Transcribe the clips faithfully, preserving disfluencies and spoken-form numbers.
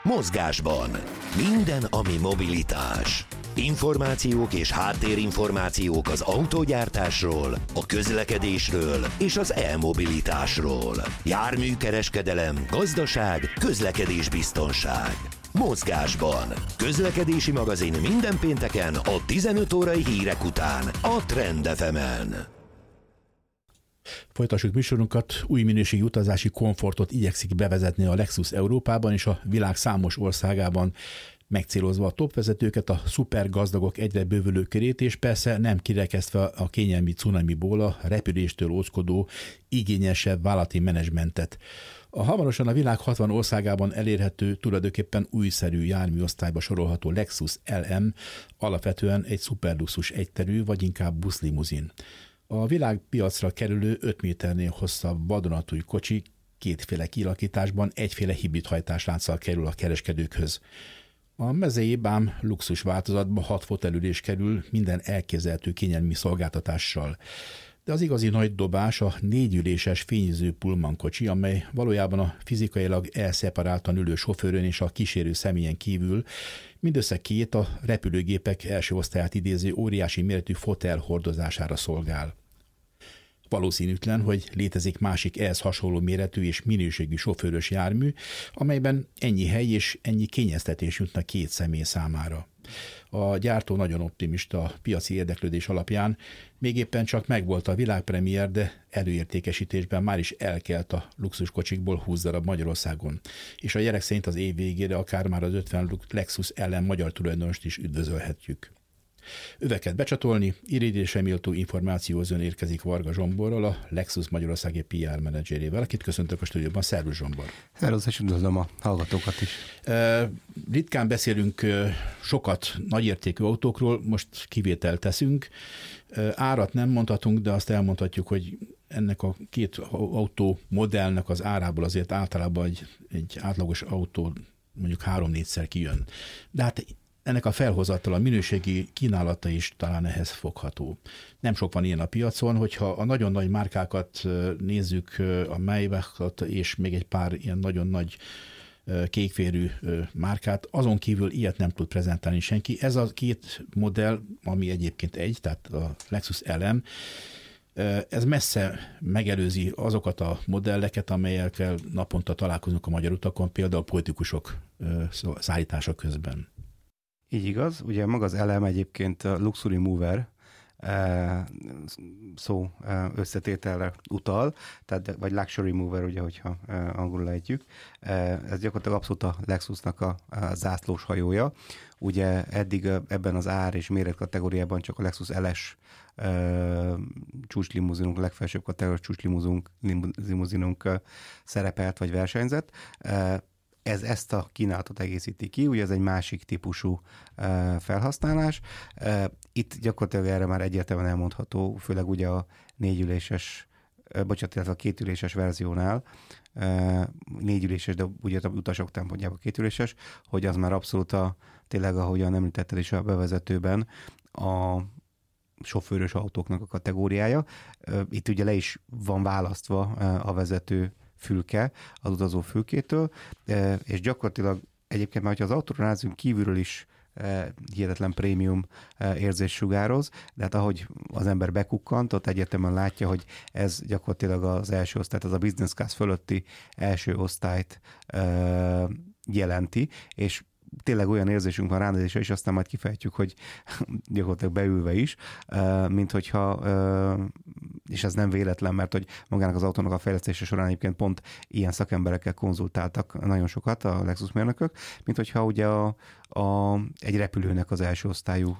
Mozgásban. Minden, ami mobilitás. Információk és háttérinformációk az autógyártásról, a közlekedésről és az e-mobilitásról. Járműkereskedelem, gazdaság, közlekedésbiztonság. Mozgásban. Közlekedési magazin minden pénteken a tizenöt órai hírek után a Trend ef emen. Folytassuk műsorunkat. Új minőségi utazási komfortot igyekszik bevezetni a Lexus Európában és a világ számos országában, megcélozva a topvezetőket, a szupergazdagok egyre bővülő körét, és persze nem kirekesztve a kényelmi cunamiból a repüléstől óckodó, igényesebb vállalati menedzsmentet. A hamarosan a világ hatvan országában elérhető, tulajdonképpen újszerű járműosztályba sorolható Lexus el em alapvetően egy szuperluxus egyterű, vagy inkább buszlimuzin. A világpiacra kerülő öt méternél hosszabb vadonatúj kocsi kétféle kialakításban egyféle hibrid hajtáslánccal kerül a kereskedőkhöz. A mezei ám luxus változatban hat fotelülés kerül minden elképzelhető kényelmi szolgáltatással. De az igazi nagy dobás a négyüléses fényező Pullman kocsi, amely valójában a fizikailag elszeparáltan ülő sofőrön és a kísérő személyen kívül mindössze két a repülőgépek első osztályát idéző óriási méretű fotel hordozására szolgál. Valószínűtlen, hogy létezik másik ehhez hasonló méretű és minőségű sofőrös jármű, amelyben ennyi hely és ennyi kényeztetés jutna két személy számára. A gyártó nagyon optimista a piaci érdeklődés alapján, még éppen csak megvolt a világpremiér, de előértékesítésben már is elkelt a luxuskocsikból húsz darab Magyarországon, és a jelek szerint az év végére akár már az ötven Lexus el em magyar tulajdonost is üdvözölhetjük. Öveket becsatolni, irigyésre méltó információzón érkezik Varga Zsomborral, a Lexus magyarországi pé er menedzserével, akit köszöntök a stúdióban. Szervusz, Zsombor! Szervusz, és üdvözlöm a hallgatókat is. Ritkán beszélünk sokat nagyértékű autókról, most kivételt teszünk. Árat nem mondhatunk, de azt elmondhatjuk, hogy ennek a két autó modellnek az árából azért általában egy, egy átlagos autó mondjuk három-négyszer kijön. De hát ennek a felhozatal, a minőségi kínálata is talán ehhez fogható. Nem sok van ilyen a piacon, hogyha a nagyon nagy márkákat nézzük, a Maybachot és még egy pár ilyen nagyon nagy kékvérű márkát, azon kívül ilyet nem tud prezentálni senki. Ez a két modell, ami egyébként egy, tehát a Lexus el em, ez messze megelőzi azokat a modelleket, amelyekkel naponta találkozunk a magyar utakon, például a politikusok szállítása közben. Így igaz, ugye maga az el em egyébként a luxury mover szó összetételre utal, tehát, vagy luxury mover, ugye, hogyha angolul ejtjük. Ez gyakorlatilag abszolút a Lexusnak a, a zászlós hajója. Ugye eddig ebben az ár és méret kategóriában csak a Lexus el es csúcslimuzinunk, legfelsőbb kategóriás csúcslimuzinunk limuzinunk szerepelt vagy versenyzett. Ez ezt a kínálatot egészíti ki, ugye ez egy másik típusú uh, felhasználás. Uh, itt gyakorlatilag erre már egyértelműen elmondható, főleg ugye a négyüléses, uh, bocsánat, illetve a kétüléses verziónál, uh, négyüléses, de ugye a utasok szempontjából kétüléses, hogy az már abszolút a, tényleg, ahogyan említetted is a bevezetőben, a sofőrös autóknak a kategóriája. Uh, itt ugye le is van választva uh, a vezető fülke az utazó fülkétől, és gyakorlatilag egyébként már, hogyha az autóra nézünk, kívülről is hihetetlen prémium érzés sugároz, de hát ahogy az ember bekukkant, ott egyértelműen látja, hogy ez gyakorlatilag az első osztályt, az a business class fölötti első osztályt jelenti, és tényleg olyan érzésünk van ránézésre, és aztán majd kifejtjük, hogy gyakorlatilag beülve is, mint hogyha, és ez nem véletlen, mert hogy magának az autónak a fejlesztése során egyébként pont ilyen szakemberekkel konzultáltak nagyon sokat a Lexus mérnökök, mint hogyha ugye a, a, egy repülőnek az első osztályú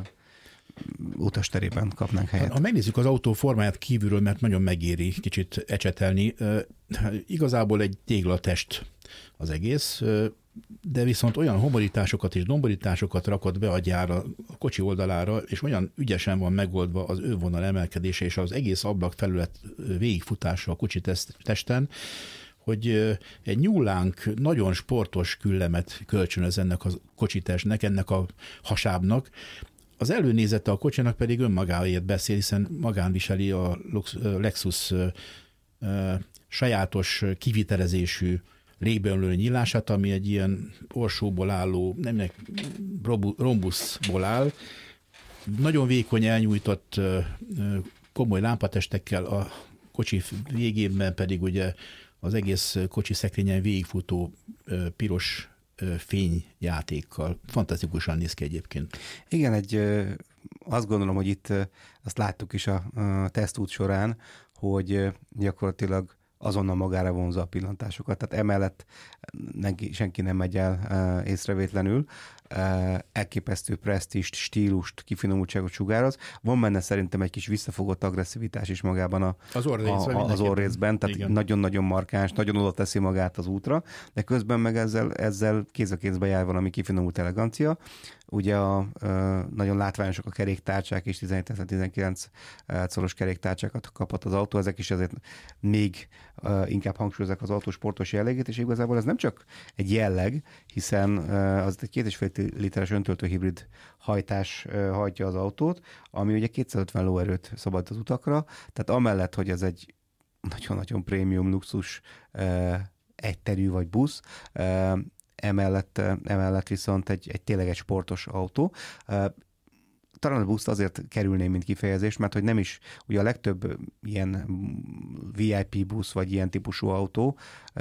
utasterében kapnánk helyet. Ha megnézzük az autó formáját kívülről, mert nagyon megéri kicsit ecsetelni, igazából egy téglatest az egész, de viszont olyan homorításokat és domborításokat rakott be a gyár a kocsi oldalára, és olyan ügyesen van megoldva az ővonal emelkedése és az egész ablak felület végigfutása a kocsi testen, hogy egy nyúlánk nagyon sportos küllemet kölcsönöz ennek a kocsitestnek, ennek a hasábnak. Az előnézete a kocsinak pedig önmagáért beszél, hiszen magán viseli a Lexus sajátos kivitelezésű légből nyílását, ami egy ilyen orsóból álló, nem rombuszból áll, nagyon vékony elnyújtott komoly lámpatestekkel, a kocsi végében pedig ugye az egész kocsi szekrényen végigfutó piros fényjátékkal. Fantasztikusan néz ki egyébként. Igen, egy, azt gondolom, hogy itt azt láttuk is a, a tesztút során, hogy gyakorlatilag azonnal magára vonza a pillantásokat. Tehát emellett neki, senki nem megy el észrevétlenül. Elképesztő presztízst, stílust, kifinomultságot sugároz. Van benne szerintem egy kis visszafogott agresszivitás is magában a, az orrészben, a, az orrészben, tehát igen. Nagyon-nagyon markáns, nagyon oda teszi magát az útra, de közben meg ezzel, ezzel kéz a kézbe jár valami kifinomult elegancia. Ugye a, a, nagyon látványosak a keréktárcsák, és tizenhét-tizenkilenc szoros keréktárcsákat kapott az autó, ezek is azért még uh, inkább hangsúlyozzák az autó sportos jellegét, és igazából ez nem csak egy jelleg, hiszen uh, az egy két és fél literes öntöltő hibrid hajtás uh, hajtja az autót, ami ugye kétszázötven lóerőt szabad az utakra, tehát amellett, hogy ez egy nagyon-nagyon prémium luxus uh, egyterű vagy busz, uh, Emellett, emellett viszont egy, egy tényleg egy sportos autó. Talán a buszt azért kerülném, mint kifejezést, mert hogy nem is, ugye a legtöbb ilyen vé i pé busz, vagy ilyen típusú autó,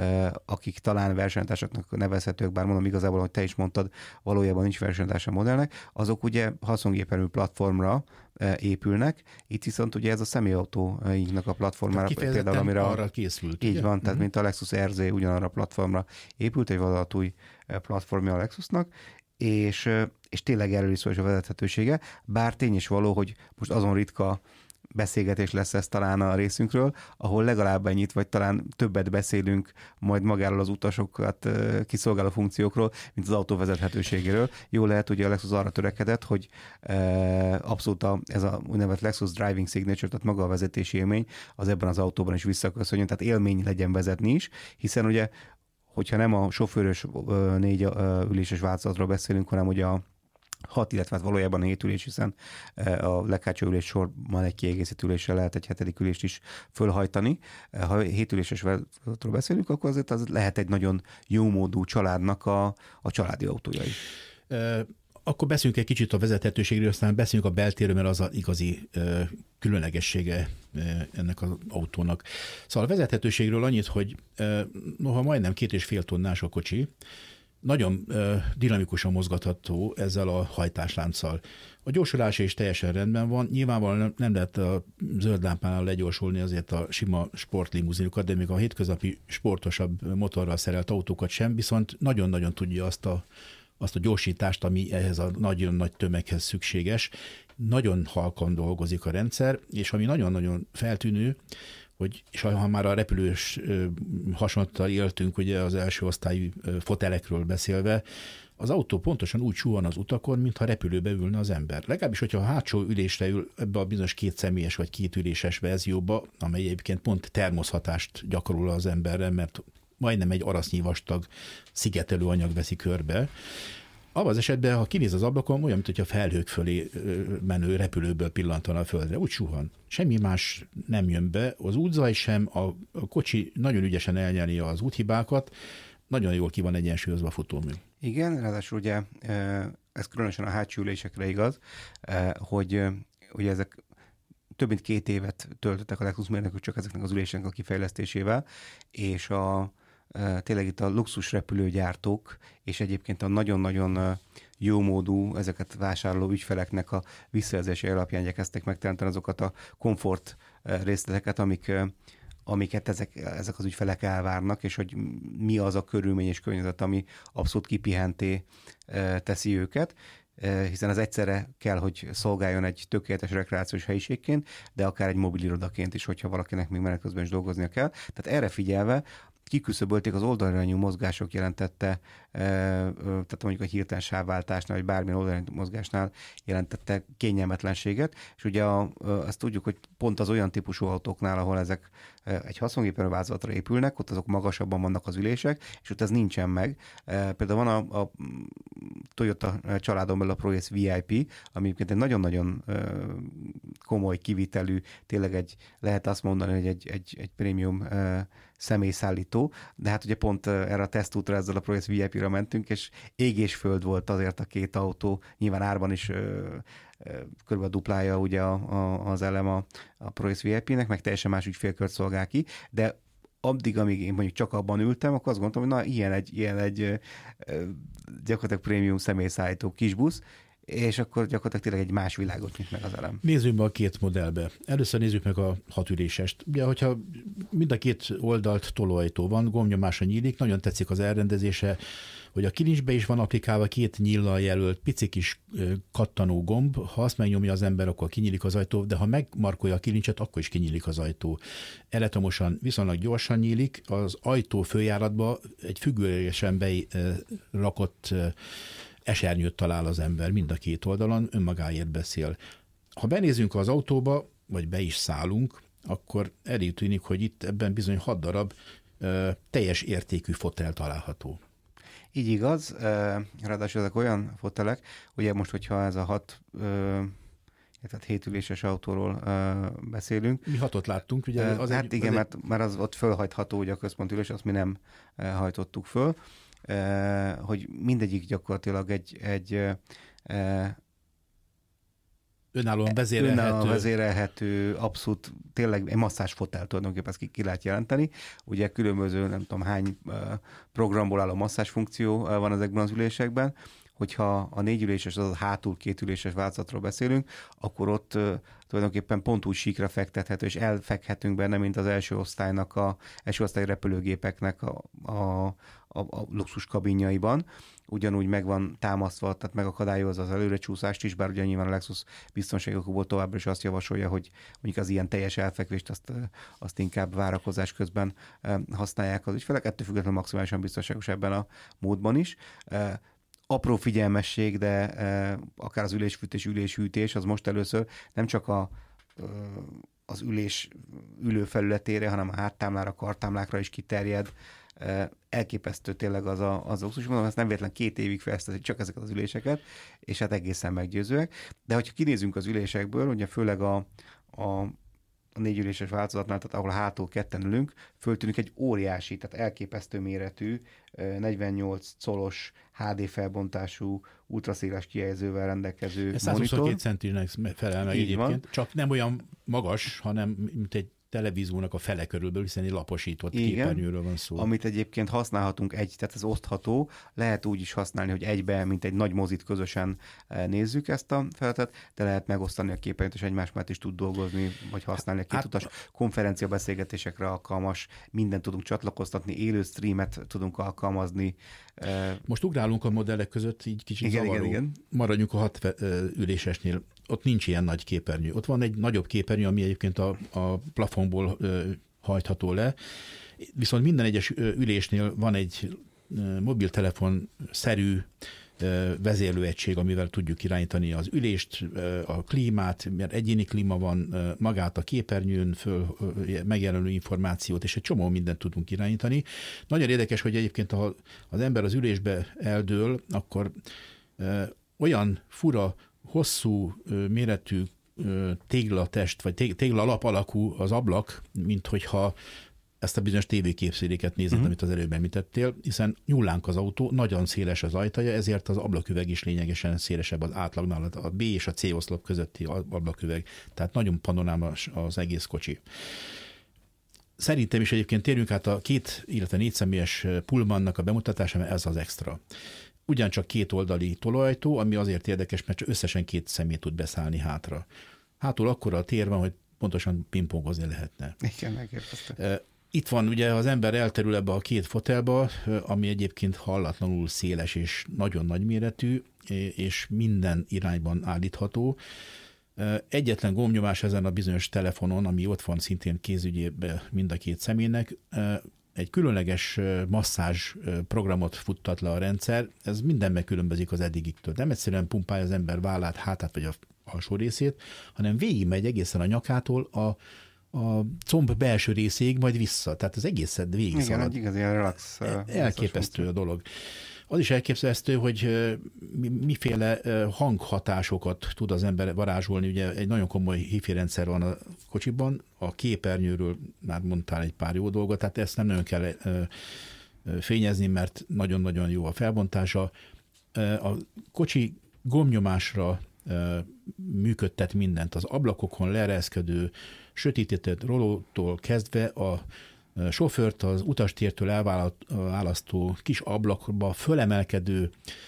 akik talán versenytársaknak nevezhetők, bár mondom igazából, hogy te is mondtad, valójában nincs versenytársa a modellnek, azok ugye haszongéperő platformra épülnek, itt viszont ugye ez a személyautóinknak a platformára például, amire arra készült. Így ugye? van, tehát uh-huh. mint a Lexus er zé ugyanarra a platformra épült, egy valamilyen platformja a Lexusnak, és, és tényleg erről is szól is a vezethetősége, bár tény is való, hogy most azon ritka beszélgetés lesz ez talán a részünkről, ahol legalább ennyit, vagy talán többet beszélünk majd magáról az utasokat kiszolgáló funkciókról, mint az autó vezethetőségéről. Jó lehet, ugye a Lexus arra törekedett, hogy abszolút a, ez a úgynevezett Lexus Driving Signature, tehát maga a vezetési élmény, az ebben az autóban is visszaköszönjön, tehát élmény legyen vezetni is, hiszen ugye hogyha nem a sofőrös négy üléses változatról beszélünk, hanem ugye a hat, illetve hát valójában a hét ülés, hiszen a leghátsó ülés sorban egy kiegészítő ülésre lehet egy hetedik ülést is fölhajtani. Ha hét üléses változatról beszélünk, akkor azért az lehet egy nagyon jómódú családnak a, a családi autója is. Akkor beszéljünk egy kicsit a vezethetőségről, aztán beszéljünk a beltérről, mert az az igazi ö, különlegessége ö, ennek az autónak. Szóval a vezethetőségről annyit, hogy ö, noha majdnem két és fél tonnás a kocsi, nagyon ö, dinamikusan mozgatható ezzel a hajtáslánccal. A gyorsulás is teljesen rendben van. Nyilvánvalóan nem lehet a zöld lámpánál legyorsulni azért a sima sportlimuzinokat, de még a hétköznapi sportosabb motorral szerelt autókat sem, viszont nagyon-nagyon tudja azt a azt a gyorsítást, ami ehhez a nagyon nagy tömeghez szükséges. Nagyon halkan dolgozik a rendszer, és ami nagyon-nagyon feltűnő, hogy és ha már a repülős hasonlattal éltünk, ugye az első osztályú fotelekről beszélve, az autó pontosan úgy suhan az utakon, mintha repülőbe ülne az ember. Legalábbis, hogyha a hátsó ülésre ül ebbe a bizonyos két személyes vagy két üléses verzióba, amely egyébként pont termoszhatást gyakorol az emberre, mert majdnem egy arasznyi vastag szigetelő anyag veszi körbe. Abban az esetben, ha kinéz az ablakon, olyan, mintha felhők fölé menő repülőből pillantana a földre. Úgy suhan. Semmi más nem jön be. Az útzaj sem, a, a kocsi nagyon ügyesen elnyeli az úthibákat, nagyon jól ki van egyensúlyozva a futómű. Igen, ráadásul ugye ez különösen a hátsó ülésekre igaz, hogy ugye ezek több mint két évet töltöttek a Lexus mérnökök csak ezeknek az üléseknek a kifejlesztésével, és a, tényleg itt a luxus repülőgyártók, és egyébként a nagyon-nagyon jómódú ezeket vásároló ügyfeleknek a visszajelzési alapján igyekeztek megteremteni azokat a komfort részleteket, amik, amiket ezek, ezek az ügyfelek elvárnak, és hogy mi az a körülmény és környezet, ami abszolút kipihenté teszi őket, hiszen ez egyszerre kell, hogy szolgáljon egy tökéletes rekreációs helyiségként, de akár egy mobil irodaként is, hogyha valakinek még menet közben is dolgoznia kell. Tehát erre figyelve kiküszöbölték az oldalirányú mozgások jelentette, tehát mondjuk a hirtelen sávváltásnál, vagy bármilyen oldalirányú mozgásnál jelentette kényelmetlenséget, és ugye a, azt tudjuk, hogy pont az olyan típusú autóknál, ahol ezek egy haszongéperő változatra épülnek, ott azok magasabban vannak az ülések, és ott ez nincsen meg. Például van a, a Toyota családon belül a ProAce vé i pé, ami egyébként egy nagyon-nagyon komoly kivitelű, tényleg egy, lehet azt mondani, hogy egy, egy, egy prémium személyszállító, de hát ugye pont erre a tesztútra ezzel a ProAce vé i pé-re mentünk, és ég és föld volt azért a két autó, nyilván árban is körülbelül duplája ugye a, a, az elem a, a ProAce vé i pé-nek, meg teljesen más ügyfélkört szolgál ki, de addig, amíg én mondjuk csak abban ültem, akkor azt gondoltam, hogy na, ilyen egy, ilyen egy gyakorlatilag prémium személyszállító kisbusz, és akkor gyakorlatilag tényleg egy más világot nyit meg az elem. Nézzük be a két modellbe. Először nézzük meg a hatülésest. Ugye, hogyha mind a két oldalt tolóajtó van, gombnyomásra nyílik, nagyon tetszik az elrendezése, hogy a kilincsbe is van applikálva két nyíllal jelölt pici kis kattanó gomb, ha azt megnyomja az ember, akkor kinyílik az ajtó, de ha megmarkolja a kilincset, akkor is kinyílik az ajtó. Elektromosan viszonylag gyorsan nyílik, az ajtó főjáratba egy függőlegesen berakott esernyőt talál az ember mind a két oldalon, önmagáért beszél. Ha benézünk az autóba, vagy be is szállunk, akkor elég tűnik, hogy itt ebben bizony hat darab ö, teljes értékű fotel található. Így igaz, ráadásul ezek olyan fotelek, ugye most, hogyha ez a hat, tehát hétüléses autóról beszélünk. Mi hatot láttunk, ugye? Az hát egy, igen, az mert, egy... mert az ott fölhajtható, ugye a központülés, azt mi nem hajtottuk föl, hogy mindegyik gyakorlatilag egy, egy önállóan vezérelhető. Önállóan vezérelhető, abszolút tényleg egy masszás fotel tulajdonképpen ezt ki, ki lehet jelenteni. Ugye különböző, nem tudom hány programból álló masszás funkció van ezekben az ülésekben. Hogyha a négyüléses, az a hátul kétüléses változatról beszélünk, akkor ott uh, tulajdonképpen pont úgy síkra fektethető, és elfekhetünk benne, mint az első osztálynak, a első osztály repülőgépeknek a, a, a, a luxus kabinjaiban. Ugyanúgy meg van támasztva, tehát megakadályozza az előrecsúszást is, bár ugye nyilván a Lexus biztonságokból továbbra is azt javasolja, hogy mondjuk az ilyen teljes elfekvést azt, azt inkább várakozás közben használják az ügyfelek. Ettől függetlenül maximálisan biztonságos ebben a módban is. Apró figyelmesség, de e, akár az ülésfűtés, üléshűtés, az most először nem csak a, az ülés ülőfelületére, hanem a háttámlára, kartámlákra is kiterjed. E, elképesztő tényleg az a, az luxus, mondom, ezt nem véletlen két évig fejlesztették csak ezeket az üléseket, és hát egészen meggyőzőek. De hogyha kinézünk az ülésekből, ugye főleg a, a a négyüléses változatnál, tehát ahol hátul ketten ülünk, föltűnik egy óriási, tehát elképesztő méretű, negyvennyolc colos há dé felbontású, ultraszéles kijelzővel rendelkező monitor. százhuszonkettő centinek felel meg egyébként, csak nem olyan magas, hanem mint egy televíziónak a fele körülbelül, hiszen egy laposított igen, képernyőről van szó. Amit egyébként használhatunk egy, tehát ez osztható, lehet úgy is használni, hogy egybe, mint egy nagy mozit közösen nézzük ezt a felületet, de lehet megosztani a képernyőt, és egymás mellett is tud dolgozni, vagy használni a kétutas hát, konferencia beszélgetésekre alkalmas, mindent tudunk csatlakoztatni, élő streamet tudunk alkalmazni. Most ugrálunk a modellek között, így kicsit igen, zavaró. Igen, igen. Maradjunk a hat ülésesnél. Ott nincs ilyen nagy képernyő. Ott van egy nagyobb képernyő, ami egyébként a, a plafonból ö, hajtható le. Viszont minden egyes ülésnél van egy mobiltelefon-szerű ö, vezérlőegység, amivel tudjuk irányítani az ülést, ö, a klímát, mert egyéni klíma van, ö, magát a képernyőn föl ö, megjelenő információt, és egy csomó mindent tudunk irányítani. Nagyon érdekes, hogy egyébként ha az ember az ülésbe eldől, akkor ö, olyan fura, hosszú méretű téglatest, vagy téglalap alakú az ablak, mint hogyha ezt a bizonyos tévéképszéléket nézed, uh-huh. amit az előbb említettél, hiszen nyúlánk az autó, nagyon széles az ajtaja, ezért az ablaküveg is lényegesen szélesebb az átlagnál, a B és a C oszlop közötti ablaküveg, tehát nagyon panorámás az egész kocsi. Szerintem is egyébként térjünk át a két, illetve négy személyes Pullmannak a bemutatása, mert ez az extra. Ugyancsak két oldali tolóajtó, ami azért érdekes, mert csak összesen két személy tud beszállni hátra. Hátul akkora a tér van, hogy pontosan pingpongozni lehetne. Igen, megérkeztem. Itt van ugye az ember elterül ebbe a két fotelba, ami egyébként hallatlanul széles és nagyon nagy méretű, és minden irányban állítható. Egyetlen gombnyomás ezen a bizonyos telefonon, ami ott van szintén kézügyében mind a két személynek, egy különleges masszázs programot futtat le a rendszer, ez minden megkülönbözik az eddigiktől. Nem egyszerűen pumpálja az ember vállát, hátát vagy a alsó részét, hanem végigmegy egészen a nyakától a, a comb belső részéig, majd vissza. Tehát az egészet végig igen, szalad. egy igazi relax. Elképesztő a dolog. Az is elképzelhető, hogy miféle hanghatásokat tud az ember varázsolni. Ugye egy nagyon komoly hi-fi rendszer van a kocsiban, a képernyőről már mondtál egy pár jó dolgot, tehát ezt nem nagyon kell fényezni, mert nagyon-nagyon jó a felbontása. A kocsi gombnyomásra működtet mindent. Az ablakokon leereszkedő, sötétített rolótól kezdve a sofőrt az utastértől elválasztó kis ablakba fölemelkedő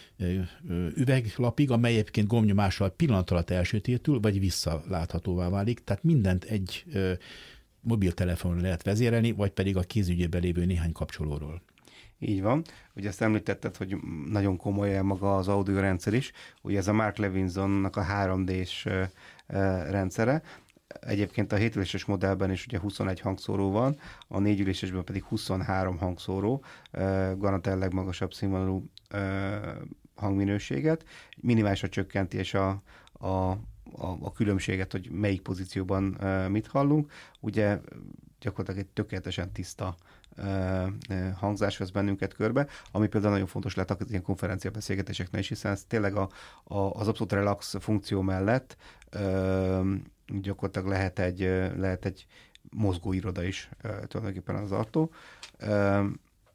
üveglapig, amely egyébként gombnyomással pillanat alatt elsötétül, vagy visszaláthatóvá válik. Tehát mindent egy mobiltelefonról lehet vezérelni, vagy pedig a kézügyében lévő néhány kapcsolóról. Így van. Ugye ezt említetted, hogy nagyon komoly maga az audiorendszer is. Ugye ez a Mark Levinsonnak a három dés rendszere. Egyébként a hétüléses modellben is ugye huszonegy hangszóró van, a négyülésesben pedig huszonhárom hangszóró, garantál legmagasabb színvonalú hangminőséget. Minimálisra csökkenti és a, a, a, a különbséget, hogy melyik pozícióban mit hallunk. Ugye gyakorlatilag egy tökéletesen tiszta hangzás vesz bennünket körbe, ami például nagyon fontos lehet az ilyen konferenciabeszélgetéseknél is, hiszen ez tényleg a, a, az abszolút relax funkció mellett ö, gyakorlatilag lehet egy, lehet egy mozgóiroda is ö, tulajdonképpen az autó. Ö,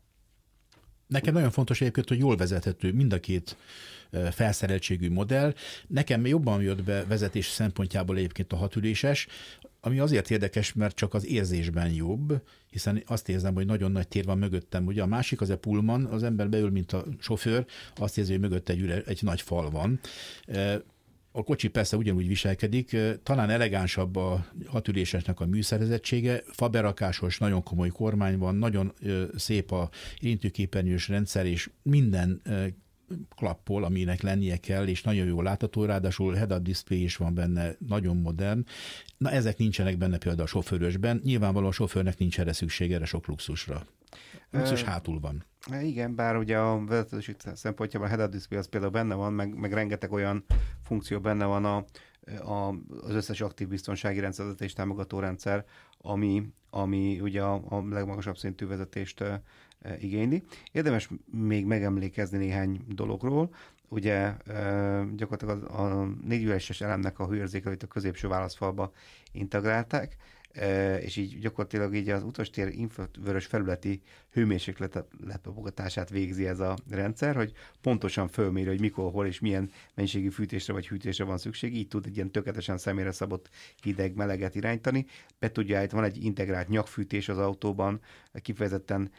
Nekem nagyon fontos egyébként, hogy jól vezethető mind a két felszereltségű modell. Nekem jobban jött be vezetés szempontjából egyébként a hatüléses, ami azért érdekes, mert csak az érzésben jobb, hiszen azt érzem, hogy nagyon nagy tér van mögöttem. Ugye a másik az a Pullman, az ember beül, mint a sofőr, azt érzi, hogy mögötte egy, üre, egy nagy fal van. A kocsi persze ugyanúgy viselkedik, talán elegánsabb a hatülésesnek a műszerezettsége, faberakásos, nagyon komoly kormány van, nagyon szép a érintőképernyős rendszer, és minden klappol, aminek lennie kell, és nagyon jó látható, ráadásul head-up display is van benne, nagyon modern. Na ezek nincsenek benne például a sofőrösben, nyilvánvalóan a sofőrnek nincs erre szüksége, erre sok luxusra. Luxus hátul van. Igen, bár ugye a vezetési szempontjában a head-up display az például benne van, meg, meg rengeteg olyan funkció benne van a, a, az összes aktív biztonsági rendszervezetés támogató rendszer, ami, ami ugye a, a legmagasabb szintű vezetést e, e, igényli. Érdemes még megemlékezni néhány dologról. Ugye e, gyakorlatilag a, a négyüléses elemnek a hőérzékelőt a középső válaszfalba integrálták, és így gyakorlatilag így az utastér infravörös felületi hőmérséklet lepogatását végzi ez a rendszer, hogy pontosan fölméri, hogy mikor, hol és milyen mennyiségű fűtésre vagy hűtésre van szükség, így tud egy ilyen tökéletesen személyre szabott hideg, meleget irányítani. Be tudja állítani, van egy integrált nyakfűtés az autóban, kifejezetten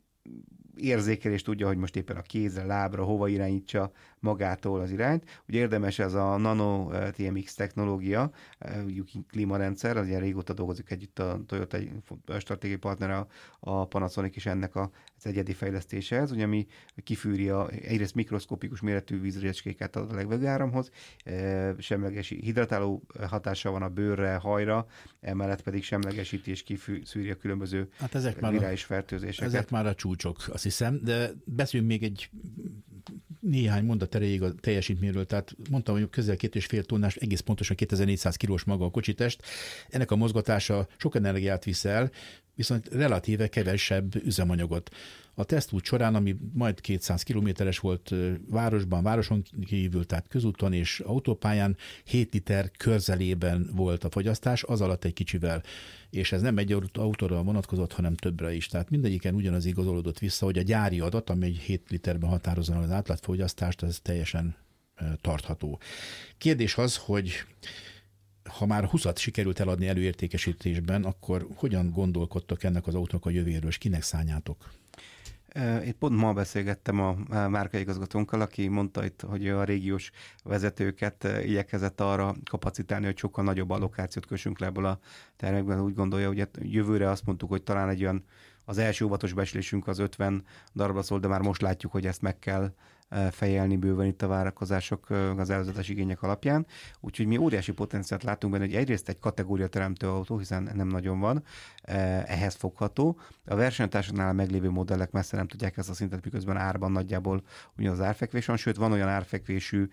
érzékelés tudja, hogy most éppen a kézre, lábra, hova irányítsa magától az irányt. Ugye érdemes ez a Nano té em iksz technológia, klímarendszer, az ilyen régóta dolgozik együtt a Toyota stratégiai partnere, a, a Panasonic is ennek a, az egyedi fejlesztéséhez, ugye ami kifűri a, egyrészt mikroszkopikus méretű vízrecskéket ad a levegőáramhoz, semleges hidratáló hatása van a bőrre, hajra, emellett pedig semlegesíti és kifűri a különböző hát ezek már virális fertőzéseket. Ezek már a csúcsok, azt hiszem, de beszéljünk még egy néhány mondat erejéig a teljesítményről, tehát mondtam, hogy közel két és fél tonnás, egész pontosan kétezer-négyszáz kilós maga a kocsitest. Ennek a mozgatása sok energiát visz el, viszont relatíve kevesebb üzemanyagot. A tesztút során, ami majd kétszáz kilométeres volt városban, városon kívül, tehát közúton és autópályán, hét liter körzelében volt a fogyasztás, az alatt egy kicsivel. És ez nem egy autóra vonatkozott, hanem többre is. Tehát mindegyiken ugyanaz igazolódott vissza, hogy a gyári adat, ami egy hét literben határozza az átlagfogyasztást, ez teljesen tartható. Kérdés az, hogy ha már húszat sikerült eladni előértékesítésben, akkor hogyan gondolkodtok ennek az autónak a jövőjéről, és kinek szánjátok? Én pont ma beszélgettem a márkaigazgatónkkal, aki mondta itt, hogy a régiós vezetőket igyekezett arra kapacitálni, hogy sokkal nagyobb allokációt kössünk le ebből a termékben. Úgy gondolja, hogy jövőre azt mondtuk, hogy talán egy olyan, az első óvatos becslésünk az ötven darabra szól, de már most látjuk, hogy ezt meg kell fejelni bőven itt a várakozások az előzetes igények alapján. Úgyhogy mi óriási potenciált látunk benne, hogy egyrészt egy kategória teremtő autó, hiszen nem nagyon van, ehhez fogható. A versenytársaknál meglévő modellek messze nem tudják ezt a szintet, miközben árban nagyjából ugyanaz árfekvés van, sőt van olyan árfekvésű,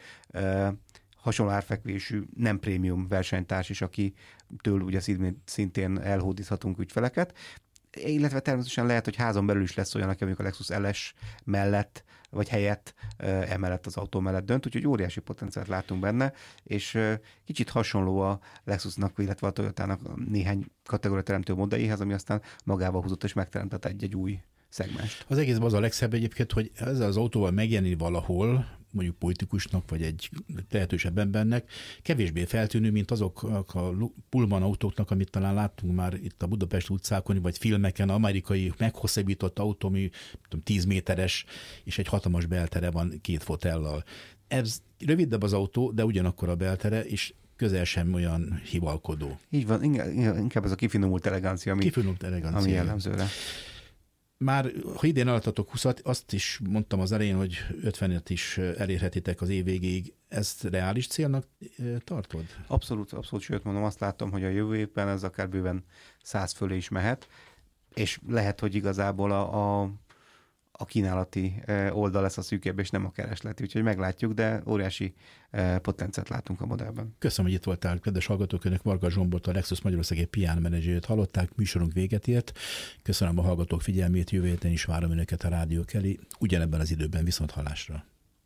hasonló árfekvésű nem prémium versenytárs is, akitől ugye szintén elhódíthatunk ügyfeleket. illetve természetesen lehet, hogy házon belül is lesz olyan, aki mondjuk a Lexus el es mellett, vagy helyett emellett az autó mellett dönt, úgyhogy óriási potenciált látunk benne, és kicsit hasonló a Lexusnak, illetve a Toyotának néhány kategória teremtő modelljéhez, ami aztán magával húzott és megteremtett egy-egy új szegmest. Az egészben az a legszebb egyébként, hogy ezzel az autóval megjelenni valahol, mondjuk politikusnak, vagy egy tehetősebb embernek, kevésbé feltűnő, mint azok a Pullman autóknak, amit talán láttunk már itt a Budapest utcákon, vagy filmeken, amerikai meghosszabbított autó, ami tudom, tíz méteres, és egy hatalmas beltere van két fotellal. Ez rövidebb az autó, de ugyanakkor a beltere, és közel sem olyan hivalkodó. Így van, inkább ez a kifinomult elegancia, ami, kifinomult elegancia. ami jellemzőre. Már, ha idén alattatok húszat, azt is mondtam az elején, hogy ötvenet is elérhetitek az év végéig. Ezt reális célnak tartod? Abszolút, abszolút, sőt mondom, azt látom, hogy a jövő évben ez akár bőven száz fölé is mehet, és lehet, hogy igazából a, a, a kínálati oldal lesz a szűkebb, és nem a keresleti, úgyhogy meglátjuk, de óriási potenciált látunk a modellben. Köszönöm, hogy itt voltál, kedves hallgatók, önök Varga Zsombort, a Lexus Magyarországi pé er menedzserét hallották, műsorunk véget ért. Köszönöm a hallgatók figyelmét, jövő héten is várom önöket a rádiók elé, ugyanebben az időben, viszont hallásra.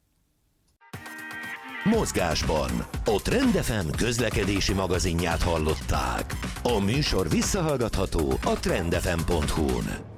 Mozgásban a Trend ef em közlekedési magazinját hallották. A műsor visszahallgatható a trend f m pont hu-n.